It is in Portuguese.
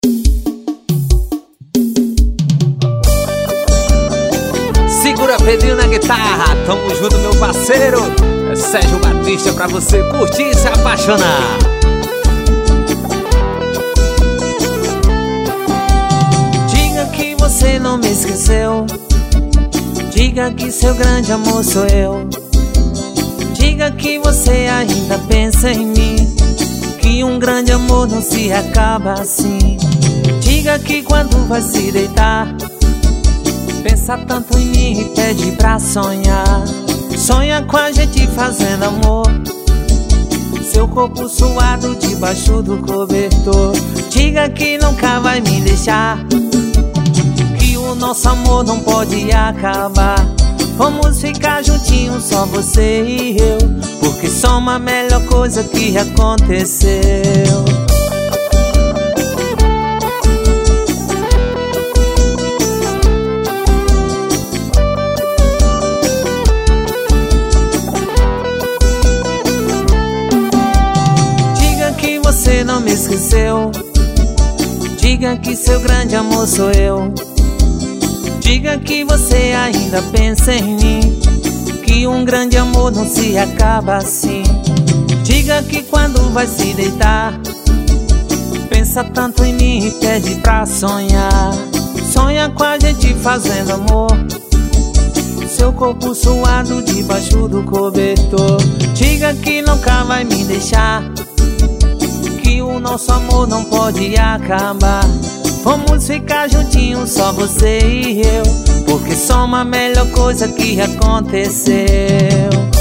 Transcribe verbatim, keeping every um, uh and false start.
Segura Pedrinho na guitarra, tamo junto meu parceiro. É Sérgio Batista pra você curtir e se apaixonar. Diga que você não me esqueceu, diga que seu grande amor sou eu. Diga que você ainda pensa em mim, que um grande amor não se acaba assim. Diga que quando vai se deitar, pensa tanto em mim e pede pra sonhar. Sonha com a gente fazendo amor, seu corpo suado debaixo do cobertor. Diga que nunca vai me deixar, que o nosso amor não pode acabar. Vamos ficar juntinhos, só você e eu, porque somos a melhor coisa que aconteceu. Diga que você não me esqueceu, diga que seu grande amor sou eu. Diga que você ainda pensa em mim, que um grande amor não se acaba assim. Diga que quando vai se deitar, pensa tanto em mim e pede pra sonhar. Sonha com a gente fazendo amor, seu corpo suado debaixo do cobertor. Diga que nunca vai me deixar, que o nosso amor não pode acabar. Vamos ficar juntinhos, só você e eu, porque somos a melhor coisa que aconteceu.